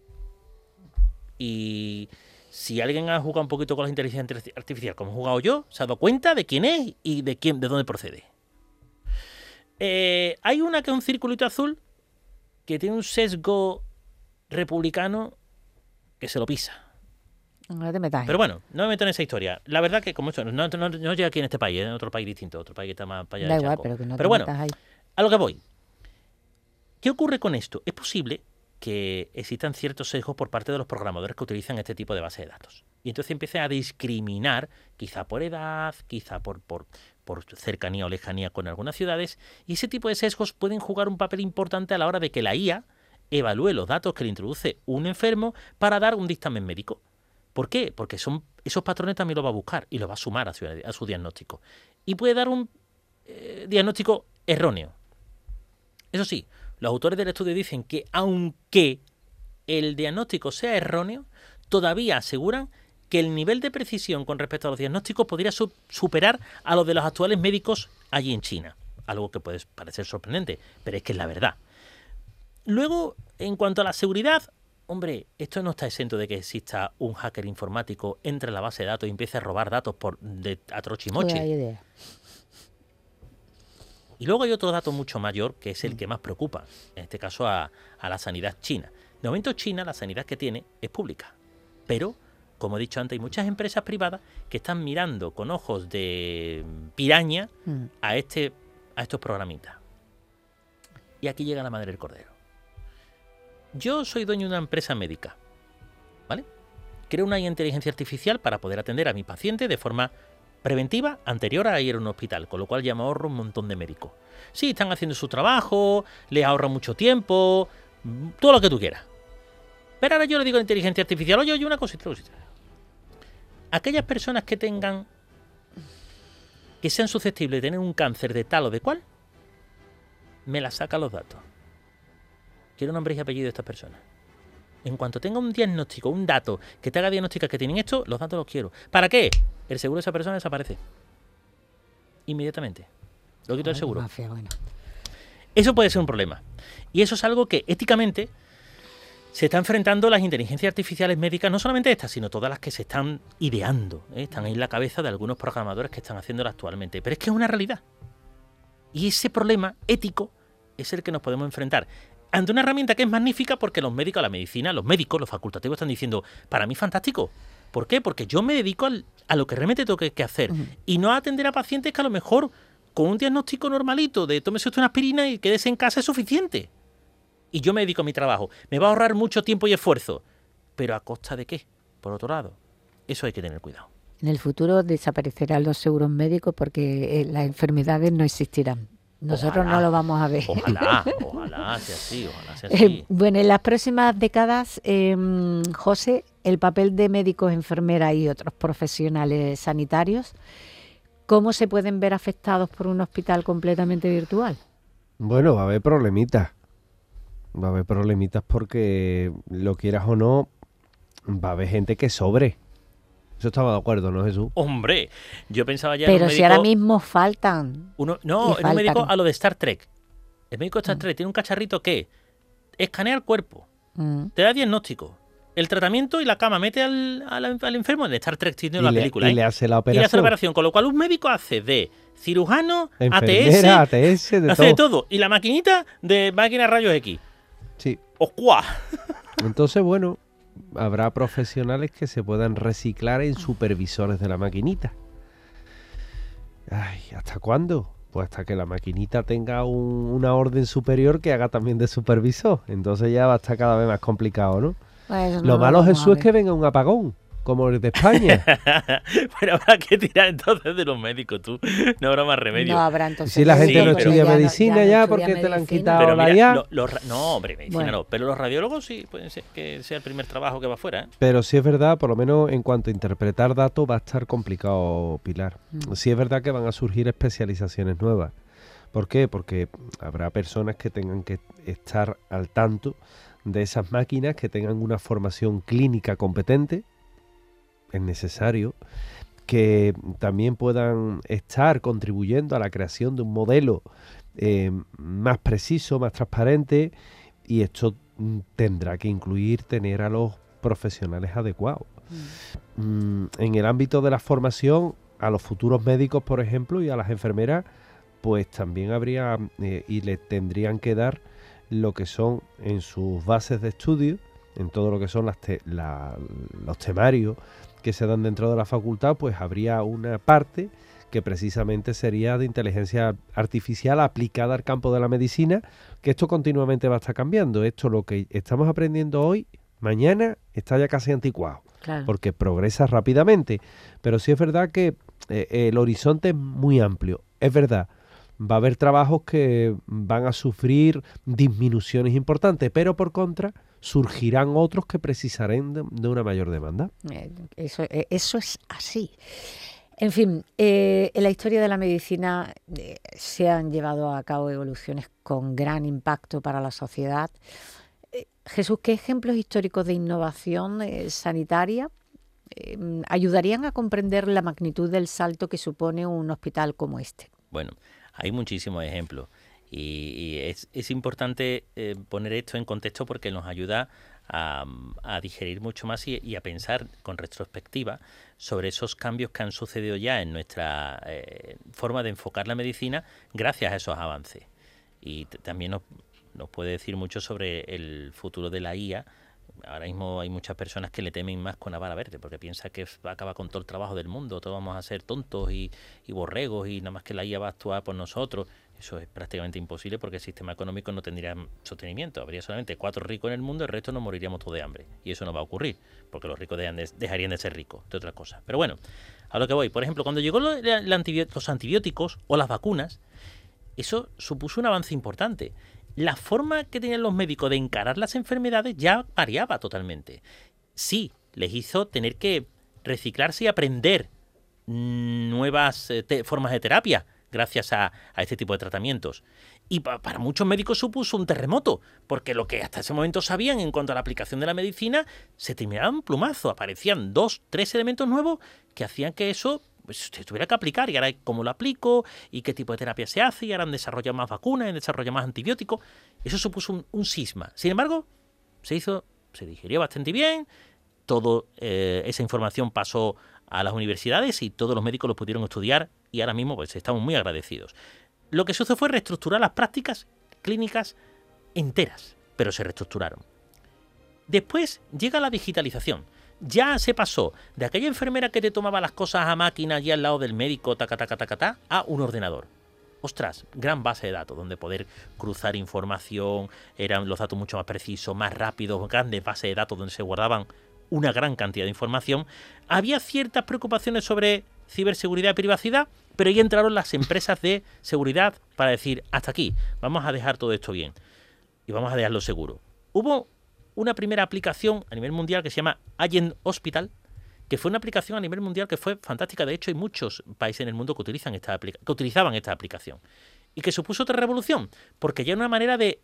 Y si alguien ha jugado un poquito con la inteligencia artificial, como he jugado yo, se ha dado cuenta de quién es y de dónde procede. Hay una que es un circulito azul que tiene un sesgo republicano que se lo pisa.
No te metas.
Pero bueno, no me meto en esa historia. La verdad que como esto no llega aquí en este país, en otro país distinto, otro país que está más para allá.
Da
del
igual,
charco.
pero que no
Pero
te
bueno,
metas ahí.
a lo que voy. ¿Qué ocurre con esto? Es posible que existan ciertos sesgos por parte de los programadores que utilizan este tipo de base de datos. Y entonces empiecen a discriminar, quizá por edad, quizá por cercanía o lejanía con algunas ciudades, y ese tipo de sesgos pueden jugar un papel importante a la hora de que la IA evalúe los datos que le introduce un enfermo para dar un dictamen médico. ¿Por qué? Porque esos patrones también lo va a buscar y lo va a sumar a su diagnóstico. Y puede dar un diagnóstico erróneo. Eso sí, los autores del estudio dicen que aunque el diagnóstico sea erróneo, todavía aseguran que el nivel de precisión con respecto a los diagnósticos podría superar a los de los actuales médicos allí en China. Algo que puede parecer sorprendente, pero es que es la verdad. Luego, en cuanto a la seguridad, hombre, esto no está exento de que exista un hacker informático, entre en la base de datos y empiece a robar datos a trochimoche. Y luego hay otro dato mucho mayor, que es el que más preocupa, en este caso a la sanidad china. De momento China, la sanidad que tiene es pública, pero, como he dicho antes, hay muchas empresas privadas que están mirando con ojos de piraña a estos programitas. Y aquí llega la madre del cordero. Yo soy dueño de una empresa médica, ¿vale? Creo una inteligencia artificial para poder atender a mi paciente de forma preventiva anterior a ir a un hospital, con lo cual ya me ahorro un montón de médicos. Sí, están haciendo su trabajo, les ahorra mucho tiempo, todo lo que tú quieras. Pero ahora yo le digo a la inteligencia artificial, oye, una cosita. Aquellas personas que sean susceptibles de tener un cáncer de tal o de cual, me la saca los datos. Quiero nombre y apellido de estas personas. En cuanto tenga un diagnóstico, un dato que te haga diagnosticar que tienen esto, los datos los quiero. ¿Para qué? El seguro de esa persona desaparece. Inmediatamente. Lo quito del seguro.
Mafia, bueno.
Eso puede ser un problema. Y eso es algo que éticamente se está enfrentando las inteligencias artificiales médicas, no solamente estas, sino todas las que se están ideando. Están ahí en la cabeza de algunos programadores que están haciéndolo actualmente. Pero es que es una realidad. Y ese problema ético es el que nos podemos enfrentar ante una herramienta que es magnífica porque los médicos, la medicina, los médicos, los facultativos están diciendo, para mí fantástico. ¿Por qué? Porque yo me dedico a lo que realmente tengo que hacer y no a atender a pacientes que a lo mejor con un diagnóstico normalito de tómese usted una aspirina y quédese en casa es suficiente. Y yo me dedico a mi trabajo. Me va a ahorrar mucho tiempo y esfuerzo. ¿Pero a costa de qué? Por otro lado, eso hay que tener cuidado.
En el futuro desaparecerán los seguros médicos porque las enfermedades no existirán. Nosotros no lo vamos a ver.
Ojalá sea así,
Bueno, en las próximas décadas, José, el papel de médicos, enfermeras y otros profesionales sanitarios, ¿cómo se pueden ver afectados por un hospital completamente virtual?
Bueno, va a haber problemitas. Va a haber problemitas porque, lo quieras o no, va a haber gente que sobre. Eso estaba de acuerdo, ¿no, Jesús?
Hombre, yo pensaba ya
pero
en un médico...
si ahora mismo faltan.
En un médico a lo de Star Trek. El médico de Star Trek tiene un cacharrito que escanea el cuerpo, te da diagnóstico, el tratamiento y la cama, mete al enfermo en Star Trek, tiene la película.
Y le hace la operación.
Con lo cual un médico hace de cirujano,
enfermera, ATS,
hace de todo. Y la maquinita de máquina rayos X.
Sí.
¡Oscua!
Entonces, bueno, habrá profesionales que se puedan reciclar en supervisores de la maquinita. Ay, ¿hasta cuándo? Pues hasta que la maquinita tenga una orden superior que haga también de supervisor. Entonces ya va a estar cada vez más complicado, ¿no?
Pues
Lo malo, Jesús, es que venga un apagón, como el de España.
Pero habrá que tirar entonces de los médicos, tú. No habrá más remedio.
No habrá entonces.
Si la gente no estudia medicina ya
no
porque te la han quitado
pero
la
mira,
IA.
No, hombre, medicina no. Pero los radiólogos sí pueden ser que sea el primer trabajo que va afuera, ¿eh?
Pero sí es verdad, por lo menos en cuanto a interpretar datos va a estar complicado, Pilar. Sí es verdad que van a surgir especializaciones nuevas. ¿Por qué? Porque habrá personas que tengan que estar al tanto de esas máquinas que tengan una formación clínica competente, es necesario, que también puedan estar contribuyendo a la creación de un modelo más preciso, más transparente, y esto tendrá que incluir tener a los profesionales adecuados. En el ámbito de la formación, a los futuros médicos, por ejemplo, y a las enfermeras, pues también habría y les tendrían que dar lo que son en sus bases de estudio, en todo lo que son los temarios que se dan dentro de la facultad, pues habría una parte que precisamente sería de inteligencia artificial aplicada al campo de la medicina, que esto continuamente va a estar cambiando. Esto, lo que estamos aprendiendo hoy, mañana está ya casi anticuado, claro, porque progresa rápidamente. Pero sí es verdad que el horizonte es muy amplio. Es verdad, va a haber trabajos que van a sufrir disminuciones importantes, pero por contra surgirán otros que precisarán de una mayor demanda.
Eso es así. En fin, en la historia de la medicina se han llevado a cabo evoluciones con gran impacto para la sociedad. Jesús, ¿qué ejemplos históricos de innovación sanitaria ayudarían a comprender la magnitud del salto que supone un hospital como este?
Bueno, hay muchísimos ejemplos y es importante poner esto en contexto porque nos ayuda a digerir mucho más y a pensar con retrospectiva sobre esos cambios que han sucedido ya en nuestra forma de enfocar la medicina gracias a esos avances. Y también nos puede decir mucho sobre el futuro de la IA. Ahora mismo hay muchas personas que le temen más con la vara verde porque piensan que va a acabar con todo el trabajo del mundo, todos vamos a ser tontos y borregos y nada más que la IA va a actuar por nosotros. Eso es prácticamente imposible porque el sistema económico no tendría sostenimiento. Habría solamente 4 ricos en el mundo, el resto nos moriríamos todos de hambre. Y eso no va a ocurrir porque los ricos dejarían de ser ricos, de otra cosa. Pero bueno, a lo que voy. Por ejemplo, cuando llegó los antibióticos o las vacunas, eso supuso un avance importante. La forma que tenían los médicos de encarar las enfermedades ya variaba totalmente. Sí, les hizo tener que reciclarse y aprender nuevas formas de terapia gracias a este tipo de tratamientos. Y para muchos médicos supuso un terremoto, porque lo que hasta ese momento sabían en cuanto a la aplicación de la medicina se terminaba en plumazo. Aparecían 2, 3 elementos nuevos que hacían que eso se tuviera que aplicar, y ahora cómo lo aplico y qué tipo de terapia se hace, y ahora han desarrollado más vacunas, han desarrollado más antibióticos. Eso supuso un cisma. Sin embargo, se digirió bastante bien, toda esa información pasó a las universidades y todos los médicos lo pudieron estudiar y ahora mismo pues estamos muy agradecidos. Lo que se hizo fue reestructurar las prácticas clínicas enteras, pero se reestructuraron. Después llega la digitalización. Ya se pasó de aquella enfermera que te tomaba las cosas a máquina allí al lado del médico, a un ordenador. Ostras, gran base de datos donde poder cruzar información, eran los datos mucho más precisos, más rápidos, grandes bases de datos donde se guardaban una gran cantidad de información. Había ciertas preocupaciones sobre ciberseguridad y privacidad, pero ahí entraron las empresas de seguridad para decir, hasta aquí, vamos a dejar todo esto bien y vamos a dejarlo seguro. Hubo una primera aplicación a nivel mundial que se llama Agent Hospital, que fue una aplicación a nivel mundial que fue fantástica. De hecho, hay muchos países en el mundo que utilizaban esta aplicación y que supuso otra revolución, porque ya era una manera de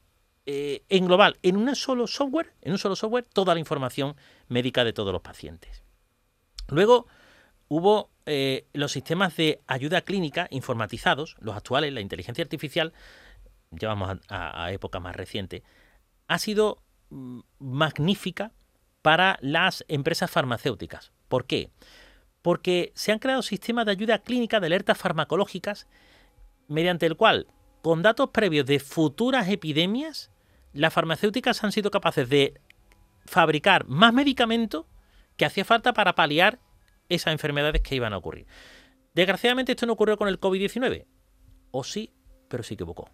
englobar en un solo software, toda la información médica de todos los pacientes. Luego hubo los sistemas de ayuda clínica informatizados, los actuales, la inteligencia artificial, ya vamos a época más reciente, ha sido magnífica para las empresas farmacéuticas. ¿Por qué? Porque se han creado sistemas de ayuda clínica de alertas farmacológicas mediante el cual, con datos previos de futuras epidemias, las farmacéuticas han sido capaces de fabricar más medicamentos que hacía falta para paliar esas enfermedades que iban a ocurrir. Desgraciadamente esto no ocurrió con el COVID-19. O sí, pero se equivocó.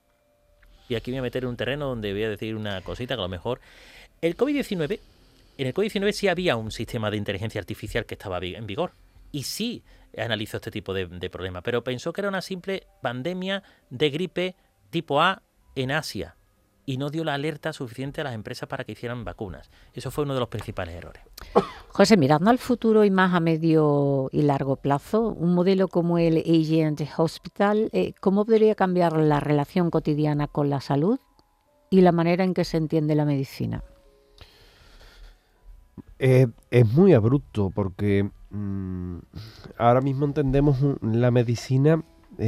Y aquí me voy a meter en un terreno donde voy a decir una cosita que a lo mejor... En el COVID-19 sí había un sistema de inteligencia artificial que estaba en vigor. Y sí analizó este tipo de problemas. Pero pensó que era una simple pandemia de gripe tipo A en Asia. Y no dio la alerta suficiente a las empresas para que hicieran vacunas. Eso fue uno de los principales errores.
José, mirando al futuro y más a medio y largo plazo, un modelo como el Agent Hospital, ¿cómo podría cambiar la relación cotidiana con la salud? y la manera en que se entiende la medicina?
Es muy abrupto porque ahora mismo entendemos la medicina,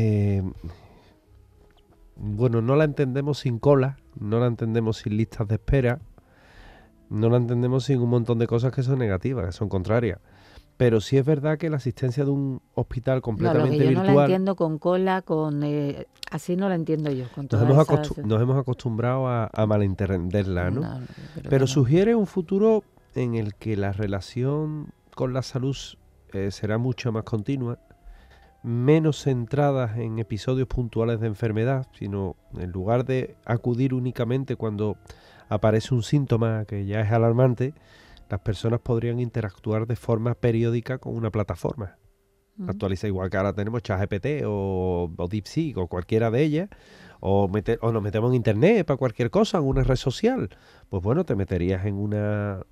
no la entendemos sin cola, no la entendemos sin listas de espera, no la entendemos sin un montón de cosas que son negativas, que son contrarias. Pero sí es verdad que la asistencia de un hospital completamente virtual...
No la entiendo con cola, así no la entiendo yo.
Nos hemos acostumbrado a malentenderla, ¿no? Pero sugiere un futuro en el que la relación con la salud será mucho más continua, menos centradas en episodios puntuales de enfermedad, sino en lugar de acudir únicamente cuando aparece un síntoma que ya es alarmante, las personas podrían interactuar de forma periódica con una plataforma. Actualiza, igual que ahora tenemos ChatGPT o DeepSeek o cualquiera de ellas, o nos metemos en internet para cualquier cosa, en una red social. Pues bueno, te meterías en una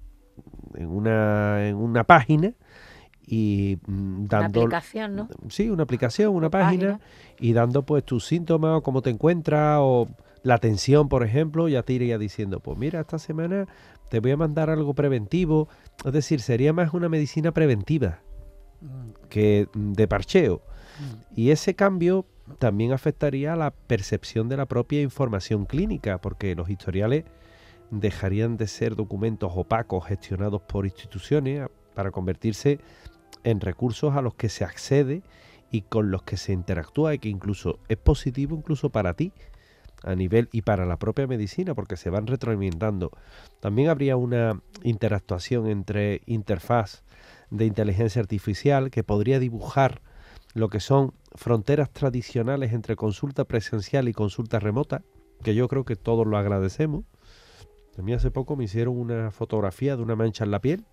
página y dando...
Una aplicación, ¿no?
Sí, una aplicación, una página, y dando pues tus síntomas o cómo te encuentras o la tensión, por ejemplo, ya te iría diciendo, pues mira, esta semana te voy a mandar algo preventivo. Es decir, sería más una medicina preventiva que de parcheo. Y ese cambio también afectaría a la percepción de la propia información clínica, porque los historiales dejarían de ser documentos opacos gestionados por instituciones para convertirse en recursos a los que se accede y con los que se interactúa, y que incluso es positivo incluso para ti a nivel y para la propia medicina, porque se van retroalimentando. También habría una interactuación entre interfaz de inteligencia artificial que podría dibujar lo que son fronteras tradicionales entre consulta presencial y consulta remota, que yo creo que todos lo agradecemos. A mí hace poco me hicieron una fotografía de una mancha en la piel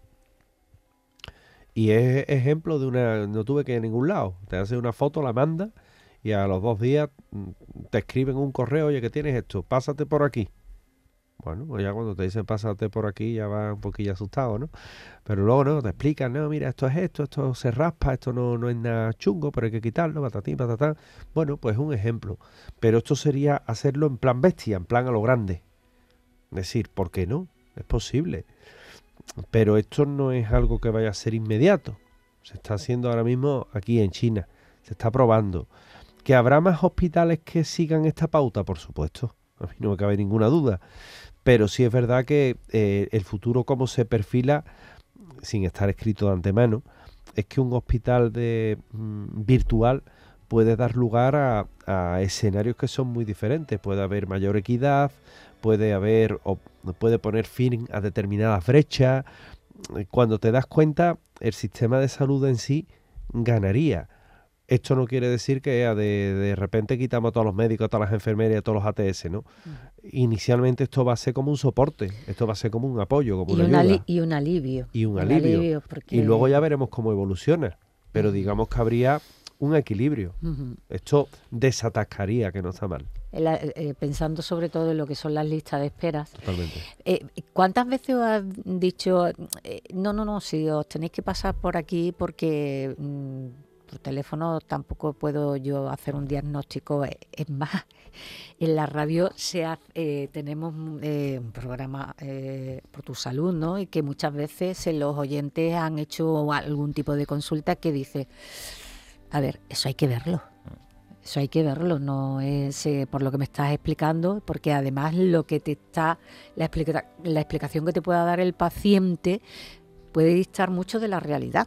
y es ejemplo de no tuve que ir a ningún lado. Te hace una foto, la manda y a los 2 días te escriben un correo, oye, ¿qué tienes esto? Pásate por aquí. Bueno, pues ya cuando te dicen pásate por aquí ya vas un poquillo asustado, ¿no? Pero luego no, te explican, no, mira, esto se raspa, esto no es nada chungo, pero hay que quitarlo, patatín, patatán. Bueno, pues un ejemplo. Pero esto sería hacerlo en plan bestia, en plan a lo grande. Es decir, ¿por qué no? Es posible. Pero esto no es algo que vaya a ser inmediato. Se está haciendo ahora mismo aquí en China. Se está probando. ¿Que habrá más hospitales que sigan esta pauta? Por supuesto. A mí no me cabe ninguna duda. Pero sí es verdad que el futuro como se perfila, sin estar escrito de antemano, es que un hospital virtual puede dar lugar a escenarios que son muy diferentes. Puede haber mayor equidad, puede poner fin a determinadas brechas. Cuando te das cuenta, el sistema de salud en sí ganaría. Esto no quiere decir que de repente quitamos a todos los médicos, a todas las enfermeras y a todos los ATS, ¿no? Inicialmente esto va a ser como un soporte, esto va a ser como un apoyo, como una ayuda.
Y un alivio.
Y un alivio. Y luego ya veremos cómo evoluciona. Pero digamos que habría un equilibrio. Esto desatascaría, que no está mal.
Pensando sobre todo en lo que son las listas de esperas.
Totalmente.
¿Cuántas veces os has dicho, no, si os tenéis que pasar por aquí porque... por teléfono tampoco puedo yo hacer un diagnóstico? Es más, en la radio tenemos un programa por tu salud, ¿no? Y que muchas veces los oyentes han hecho algún tipo de consulta que dice, a ver, eso hay que verlo. Eso hay que verlo, no es por lo que me estás explicando, porque además lo que la explicación que te pueda dar el paciente puede distar mucho de la realidad.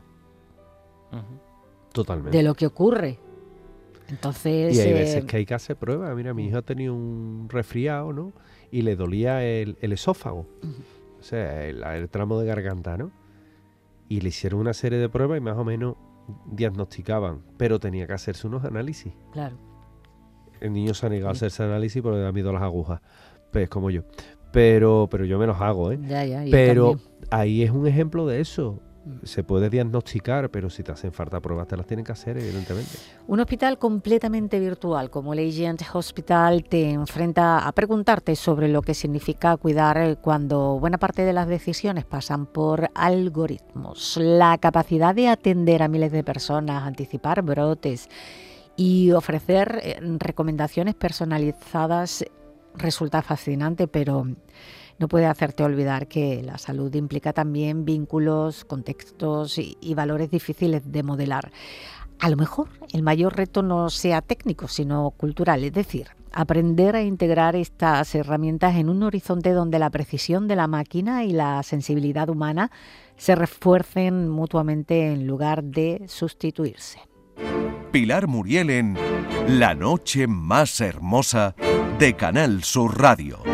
Totalmente.
De lo que ocurre. Entonces...
Y hay veces que hay que hacer pruebas. Mira, mi hijo ha tenido un resfriado, ¿no? Y le dolía el esófago. O sea, el tramo de garganta, ¿no? Y le hicieron una serie de pruebas y más o menos diagnosticaban. Pero tenía que hacerse unos análisis.
Claro.
El niño se ha negado a hacerse análisis porque le da miedo a las agujas. Pues como yo. Pero yo me los hago, ¿eh?
Ya,
pero ahí es un ejemplo de eso. Se puede diagnosticar, pero si te hacen falta pruebas te las tienen que hacer, evidentemente.
Un hospital completamente virtual como el Agent Hospital te enfrenta a preguntarte sobre lo que significa cuidar cuando buena parte de las decisiones pasan por algoritmos. La capacidad de atender a miles de personas, anticipar brotes y ofrecer recomendaciones personalizadas resulta fascinante, pero no puede hacerte olvidar que la salud implica también vínculos, contextos y valores difíciles de modelar. A lo mejor el mayor reto no sea técnico, sino cultural, es decir, aprender a integrar estas herramientas en un horizonte donde la precisión de la máquina y la sensibilidad humana se refuercen mutuamente en lugar de sustituirse.
Pilar Muriel en La noche más hermosa de Canal Sur Radio.